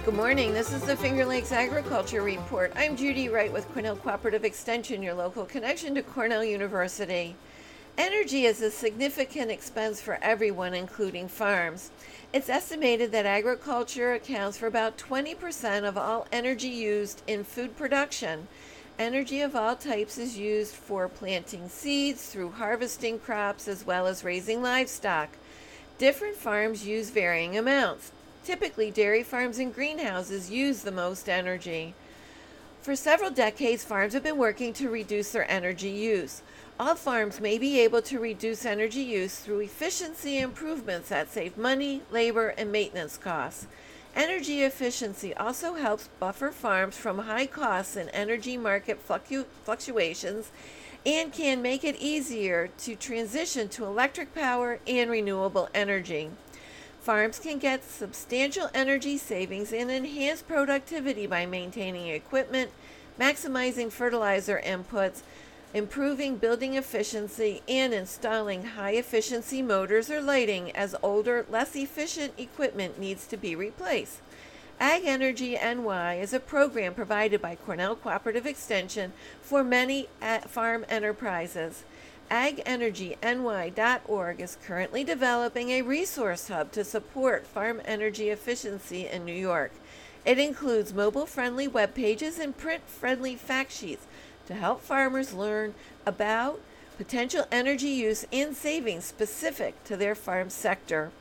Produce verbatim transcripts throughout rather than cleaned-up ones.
Good morning. This is the Finger Lakes Agriculture Report. I'm Judy Wright with Cornell Cooperative Extension, your local connection to Cornell University. Energy is a significant expense for everyone, including farms. It's estimated that agriculture accounts for about twenty percent of all energy used in food production. Energy of all types is used for planting seeds, through harvesting crops, as well as raising livestock. Different farms use varying amounts. Typically, dairy farms and greenhouses use the most energy. For several decades, farms have been working to reduce their energy use. All farms may be able to reduce energy use through efficiency improvements that save money, labor, and maintenance costs. Energy efficiency also helps buffer farms from high costs and energy market fluctu- fluctuations and can make it easier to transition to electric power and renewable energy. Farms can get substantial energy savings and enhance productivity by maintaining equipment, maximizing fertilizer inputs, improving building efficiency, and installing high-efficiency motors or lighting as older, less efficient equipment needs to be replaced. Ag Energy N Y is a program provided by Cornell Cooperative Extension for many farm enterprises. ag energy n y dot org is currently developing a resource hub to support farm energy efficiency in New York. It includes mobile-friendly web pages and print-friendly fact sheets to help farmers learn about potential energy use and savings specific to their farm sector.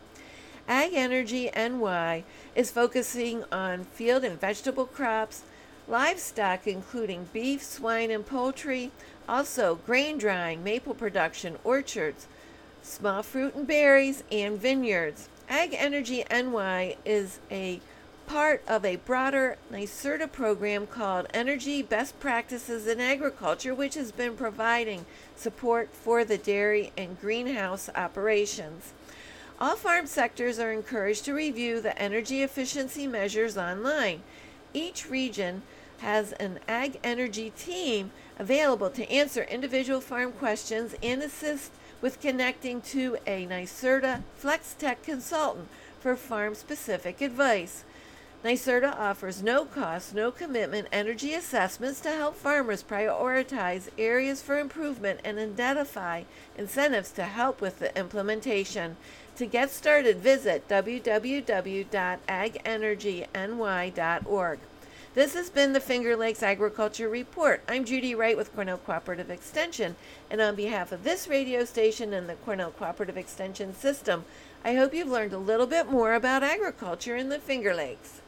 Ag Energy N Y is focusing on field and vegetable crops, livestock including beef, swine, and poultry, also grain drying, maple production, orchards, small fruit and berries, and vineyards. Ag Energy N Y is a part of a broader NYSERDA program called Energy Best Practices in Agriculture, which has been providing support for the dairy and greenhouse operations. All farm sectors are encouraged to review the energy efficiency measures online. Each region has an Ag Energy team available to answer individual farm questions and assist with connecting to a NYSERDA FlexTech consultant for farm-specific advice. NYSERDA offers no-cost, no-commitment energy assessments to help farmers prioritize areas for improvement and identify incentives to help with the implementation. To get started, visit w w w dot ag energy n y dot org. This has been the Finger Lakes Agriculture Report. I'm Judy Wright with Cornell Cooperative Extension, and on behalf of this radio station and the Cornell Cooperative Extension system, I hope you've learned a little bit more about agriculture in the Finger Lakes.